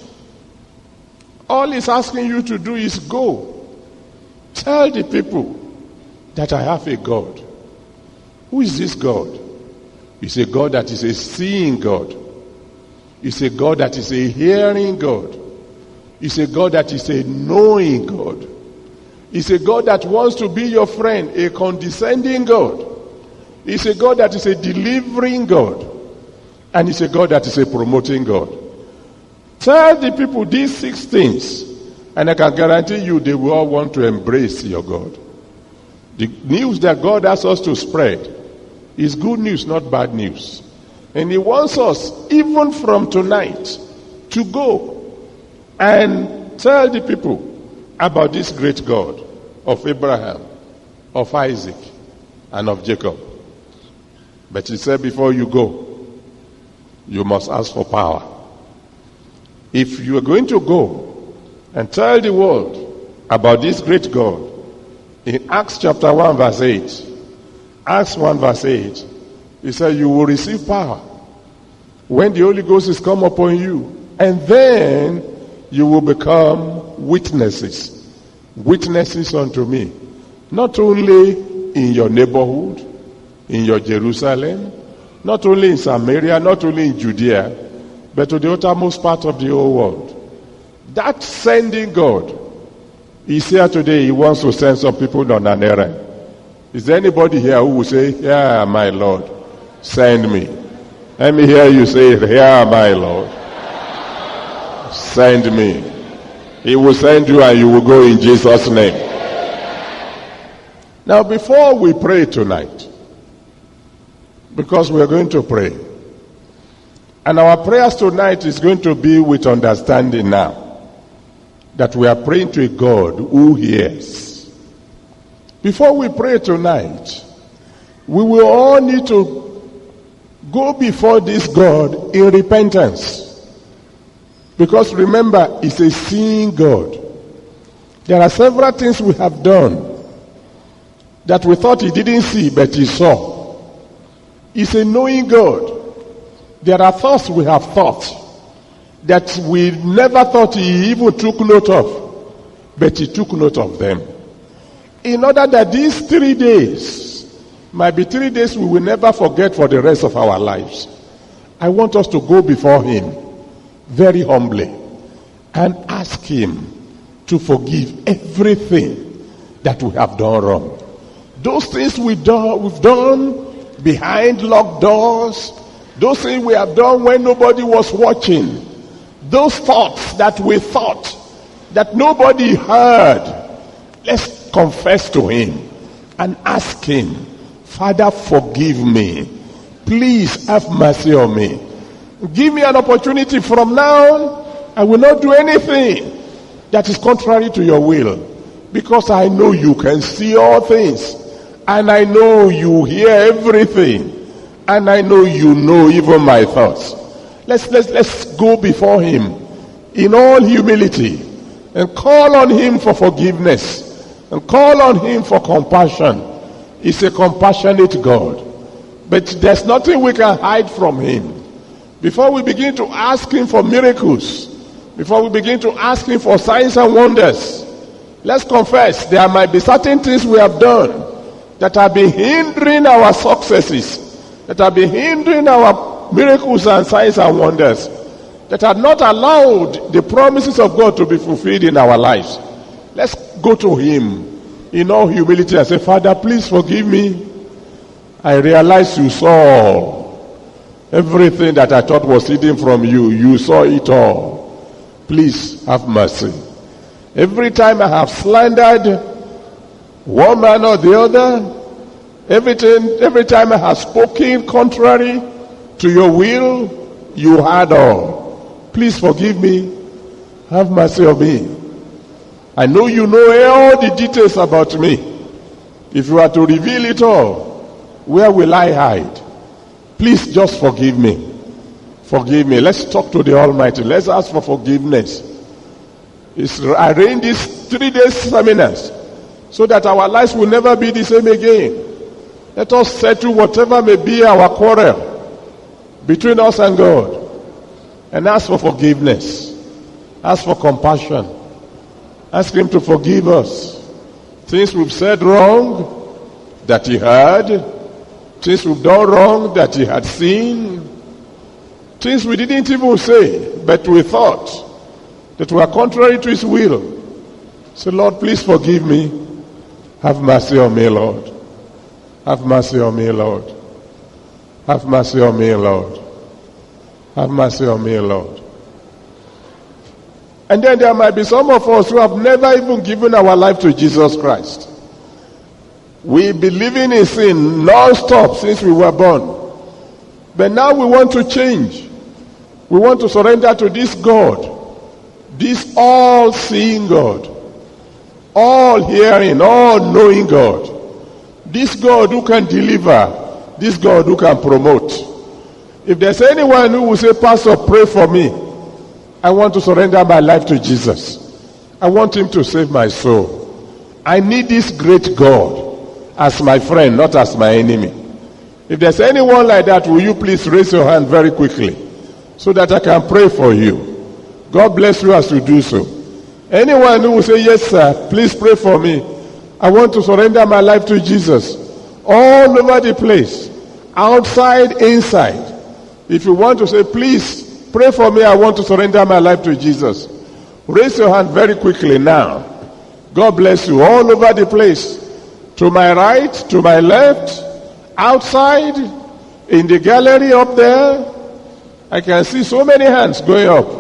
All he's asking you to do is go. Tell the people that I have a God. Who is this God? It's a God that is a seeing God. It's a God that is a hearing God. It's a God that is a knowing God. It's a God that wants to be your friend, a condescending God. It's a God that is a delivering God. And it's a God that is a promoting God. Tell the people these six things, and I can guarantee you they will all want to embrace your God. The news that God asks us to spread is good news, not bad news. And he wants us, even from tonight, to go and tell the people about this great God of Abraham, of Isaac, and of Jacob. But he said, before you go, you must ask for power. If you are going to go and tell the world about this great God, in Acts chapter one verse eight, Acts one verse eight, he said, you will receive power when the Holy Ghost is come upon you, and then you will become witnesses. Witnesses unto me. Not only in your neighborhood, in your Jerusalem, not only in Samaria, not only in Judea, but to the uttermost part of the whole world. That sending God is here today. He wants to send some people on an errand. Is there anybody here who will say, here, my Lord, send me? Let me hear you say, here, my Lord, send me. He will send you and you will go in Jesus' name. Now, before we pray tonight, because we're going to pray, and our prayers tonight is going to be with understanding now that we are praying to a God who hears. Before we pray tonight, we will all need to go before this God in repentance. Because remember, it's a seeing God. There are several things we have done that we thought he didn't see, but he saw. It's a knowing God. There are thoughts we have thought that we never thought he even took note of, but he took note of them. In order that these three days might be three days we will never forget for the rest of our lives, I want us to go before him very humbly and ask him to forgive everything that we have done wrong. Those things we do, we've done behind locked doors, those things we have done when nobody was watching, those thoughts that we thought that nobody heard, let's confess to him and ask him, Father, forgive me. Please have mercy on me. Give me an opportunity from now. I will not do anything that is contrary to your will, because I know you can see all things, and I know you hear everything, and I know you know even my thoughts. Let's let's let's go before him in all humility and call on him for forgiveness and call on him for compassion. He's a compassionate God, but there's nothing we can hide from him. Before we begin to ask him for miracles, before we begin to ask him for signs and wonders, let's confess there might be certain things we have done that have been hindering our successes, that have been hindering our miracles and signs and wonders, that have not allowed the promises of God to be fulfilled in our lives. Let's go to him in all humility and say, Father, please forgive me. I realize you saw everything that I thought was hidden from you. You saw it all. Please have mercy. Every time I have slandered one man or the other, everything, every time I have spoken contrary to your will, you had all. Please forgive me. Have mercy on me. I know you know all the details about me. If you are to reveal it all, where will I hide? Please just forgive me. Forgive me. Let's talk to the Almighty. Let's ask for forgiveness. It's arrange these three days seminars so that our lives will never be the same again. Let us settle whatever may be our quarrel between us and God and ask for forgiveness. Ask for compassion. Ask him to forgive us. Things we've said wrong that he heard. Things we've done wrong that he had seen. Things we didn't even say, but we thought that were contrary to his will. So Lord, please forgive me. Have mercy on me, Lord. Have mercy on me, Lord. Have mercy on me, Lord. Have mercy on me, Lord. And then there might be some of us who have never even given our life to Jesus Christ. We've been living in sin non-stop since we were born. But now we want to change. We want to surrender to this God, this all-seeing God. all hearing, all knowing God. This God who can deliver, this God who can promote. If there's anyone who will say, Pastor, pray for me, I want to surrender my life to Jesus. I want him to save my soul. I need this great God as my friend, not as my enemy. If there's anyone like that, will you please raise your hand very quickly so that I can pray for you? God bless you as you do so. Anyone who will say, yes, sir, please pray for me. I want to surrender my life to Jesus. All over the place, outside, inside. If you want to say, please pray for me, I want to surrender my life to Jesus. Raise your hand very quickly now. God bless you. All over the place. To my right, to my left, outside, in the gallery up there. I can see so many hands going up.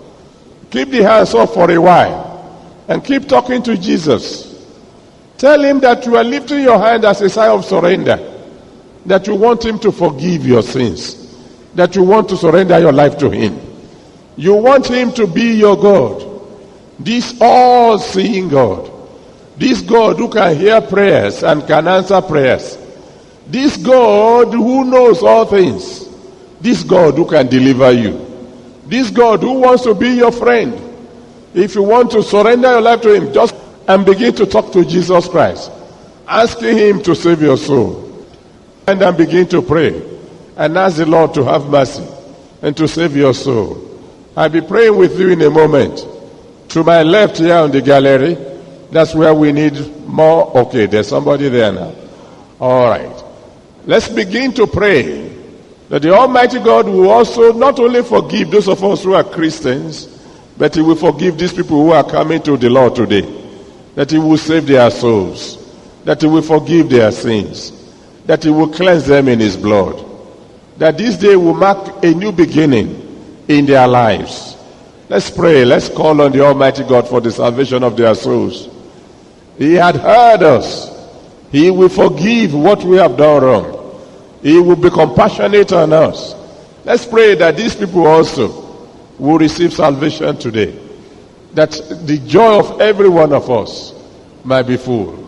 Keep the hands up for a while. And keep talking to Jesus. Tell him that you are lifting your hand as a sign of surrender. That you want him to forgive your sins. That you want to surrender your life to him. You want him to be your God. This all-seeing God. This God who can hear prayers and can answer prayers. This God who knows all things. This God who can deliver you. This God who wants to be your friend. If you want to surrender your life to him, just and begin to talk to Jesus Christ. Asking him to save your soul. And then begin to pray. And ask the Lord to have mercy and to save your soul. I'll be praying with you in a moment. To my left here on the gallery, that's where we need more. Okay, there's somebody there now. All right. Let's begin to pray that the Almighty God will also not only forgive those of us who are Christians, but he will forgive these people who are coming to the Lord today. That he will save their souls. That he will forgive their sins. That he will cleanse them in his blood. That this day will mark a new beginning in their lives. Let's pray. Let's call on the Almighty God for the salvation of their souls. He had heard us. He will forgive what we have done wrong. He will be compassionate on us. Let's pray that these people also will receive salvation today. That the joy of every one of us might be full.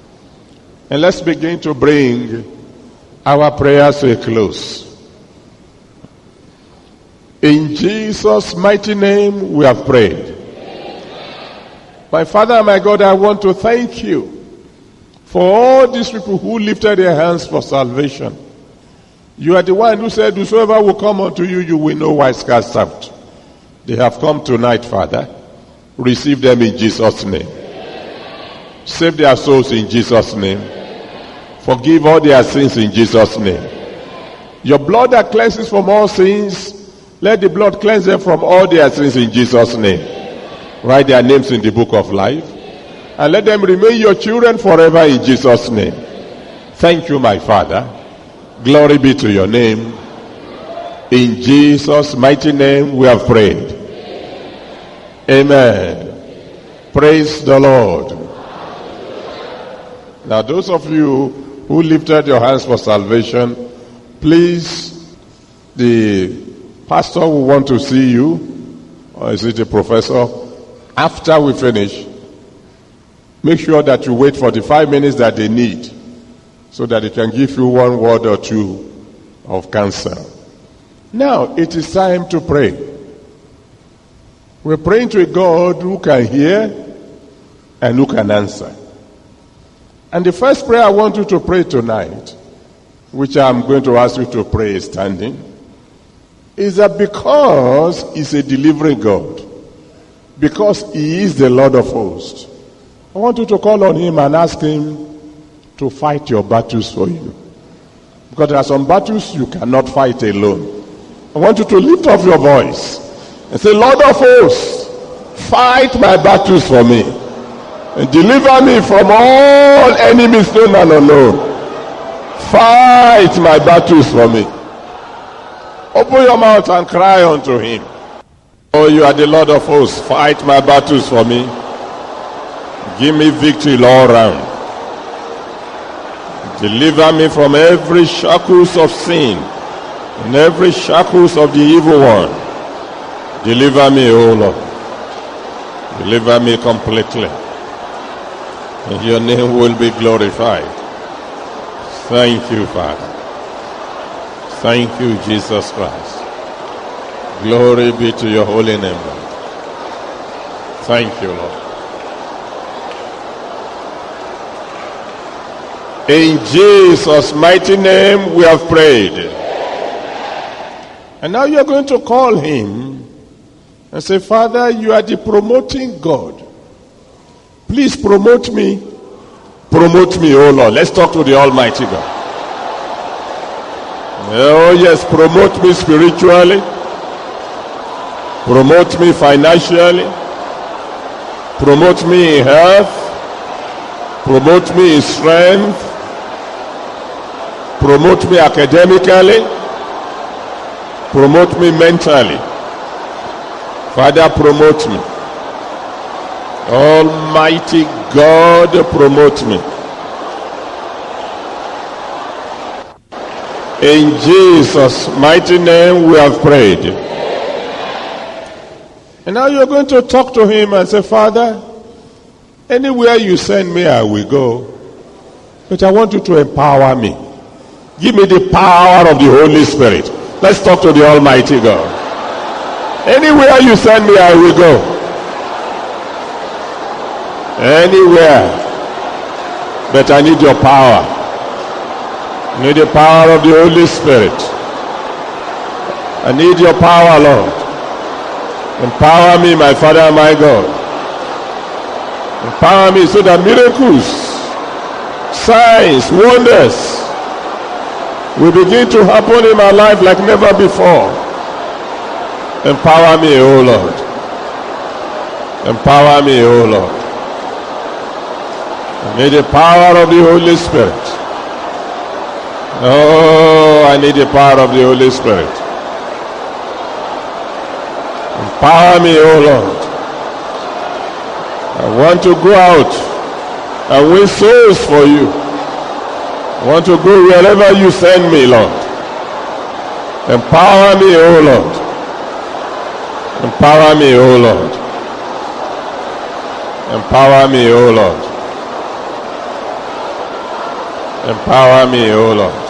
And let's begin to bring our prayers to a close. In Jesus' mighty name we have prayed. Amen. My Father and my God, I want to thank you for all these people who lifted their hands for salvation. You are the one who said, whosoever will come unto you, you will no wise cast out. They have come tonight, Father. Receive them in Jesus' name. Amen. Save their souls in Jesus' name. Amen. Forgive all their sins in Jesus' name. Amen. Your blood that cleanses from all sins, let the blood cleanse them from all their sins in Jesus' name. Amen. Write their names in the book of life. Amen. And let them remain your children forever in Jesus' name. Amen. Thank you, my Father. Glory be to your name. In Jesus' mighty name we have prayed. Amen. Amen. Praise the Lord. Now those of you who lifted your hands for salvation, please, the pastor will want to see you, or is it a professor? After we finish, make sure that you wait for the five minutes that they need so that they can give you one word or two of counsel. Now, it is time to pray. We're praying to a God who can hear and who can answer. And the first prayer I want you to pray tonight, which I'm going to ask you to pray standing, is that because he's a delivering God, because he is the Lord of hosts, I want you to call on him and ask him to fight your battles for you. Because there are some battles you cannot fight alone. I want you to lift up your voice and say, Lord of hosts, fight my battles for me and deliver me from all enemies known and unknown. Fight my battles for me. Open your mouth and cry unto him. Oh, you are the Lord of hosts. Fight my battles for me. Give me victory all round. Deliver me from every shackles of sin and every shackles of the evil one. Deliver me, O Lord. Deliver me completely. and your name will be glorified. Thank you, Father. Thank you, Jesus Christ. Glory be to your holy name, Lord. Thank you, Lord. In Jesus' mighty name we have prayed. And now you're going to call him and say, Father, you are the promoting God. Please promote me. Promote me, oh Lord. Let's talk to the Almighty God. Oh yes, promote me spiritually. Promote me financially. Promote me in health. Promote me in strength. Promote me academically. Promote me mentally. Father, promote me. Almighty God, promote me. In Jesus' mighty name we have prayed. And now you're going to talk to him and say, Father, anywhere you send me, I will go. But I want you to empower me. Give me the power of the Holy Spirit. Let's talk to the Almighty God. Anywhere you send me, I will go. Anywhere. But I need your power. I need the power of the Holy Spirit. I need your power, Lord. Empower me, my Father and my God. Empower me so that miracles, signs, wonders will begin to happen in my life like never before. Empower me, O Lord. Empower me, O Lord. I need the power of the Holy Spirit. Oh, I need the power of the Holy Spirit. Empower me, O Lord. I want to go out and win souls for you. I want to go wherever you send me, Lord. Empower me, O Lord. Empower me, O Lord. Empower me, O Lord. Empower me, O Lord.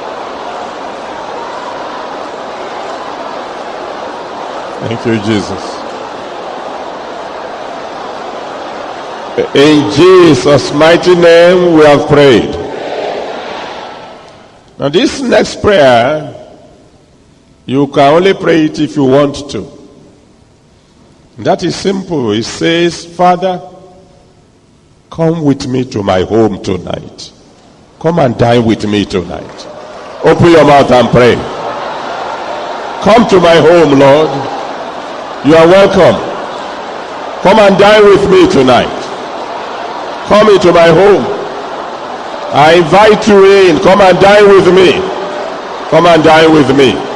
Thank you, Jesus. In Jesus' mighty name we have prayed. Now this next prayer, you can only pray it if you want to. That is simple. It says, Father, come with me to my home tonight. Come and dine with me tonight. Open your mouth and pray. Come to my home, Lord. You are welcome. Come and dine with me tonight. Come into my home. I invite you in. Come and dine with me. Come and dine with me.